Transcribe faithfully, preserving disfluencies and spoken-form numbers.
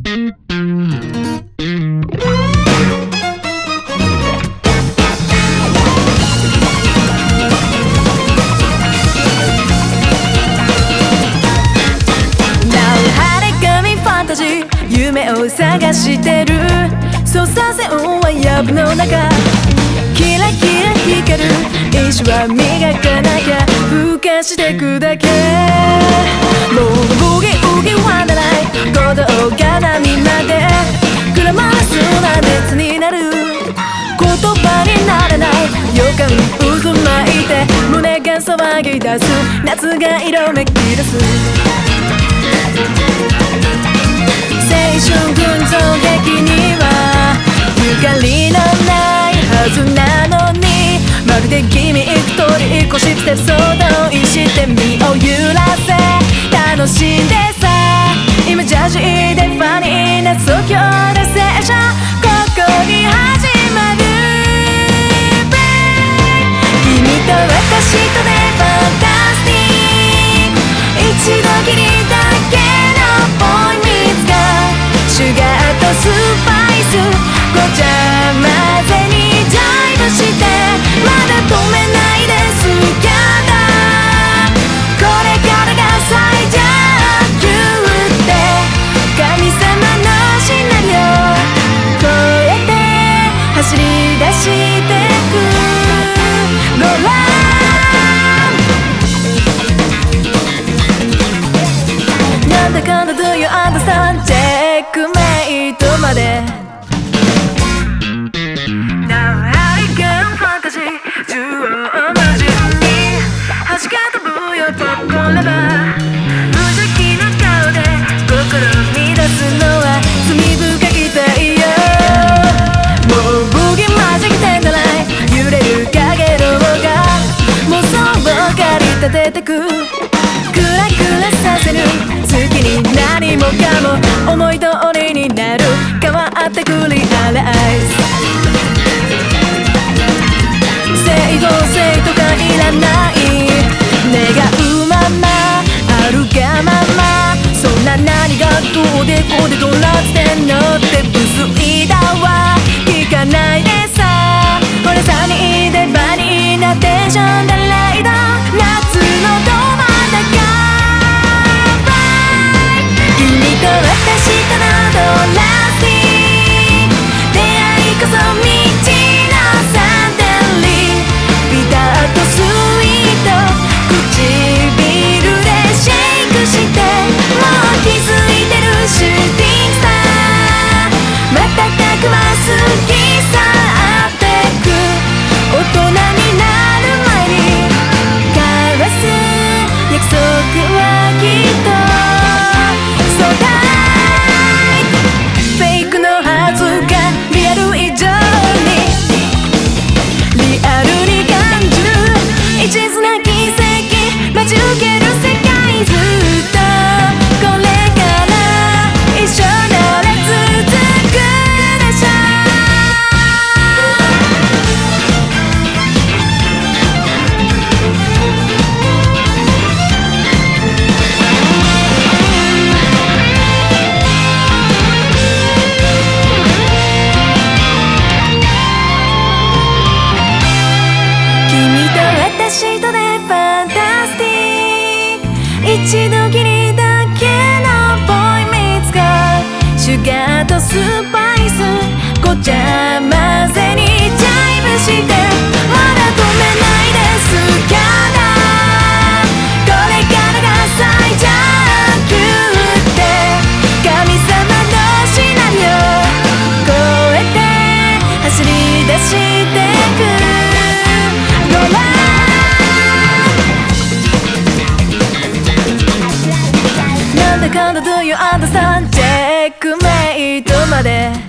夢を探してる操作線はやぶの中、キラキラ光る石は磨かなきゃふかしてくだけ。もうブギウギはならない鼓動が波までくらまらすな熱になる言葉にならない予感渦巻いて胸が騒ぎ出す夏が色めき出す。青春群像劇にはゆかりのないはずなのに、まるで君一人越して想像して身を揺らせ楽しんでさ、今ジャージでファニーな即興で青春ここに始まる。君と私とでファンタスティック、一度きりだけのボーイミーツがシュガーとスパイスごちゃ混ぜにダイブして、まだ止めないですキャダ、これからが最上級って神様のシナリオ超えて走り出してくごらん。なんだかんだ Do you understand チェックメイトまで立ててくクラクラさせる好きに何もかも思い通りになる変わってくリアライズ、整合性とかいらない願うままあるがまま、そんな何がどうでこうでどらってんのってブスイだわ聞かないでさ、ほらサニーでバニーなテンションだライド夏のど真ん中、君と私とのドラスティック出会いこそ道のサンデリー、ビターとスイート唇でシェイクして、もう気づいてるシューティングスター、瞬くは好きさってく大人になる前に約束はきっとそうだい、フェイクのはずがリアル以上にリアルに感じる一途な奇跡待ち受ける世界ずっとこれから一緒なら続くでしょ。私とでファンタスティック、一度きりだけのボーイミーツがシュガーとスパイスごちゃ混ぜにダイブして、まだ止めないですキャダ、これからが最上級って神様のシナリオ超えて走り出してくごらん。なんだかんだ Do you understand チェックメイトまで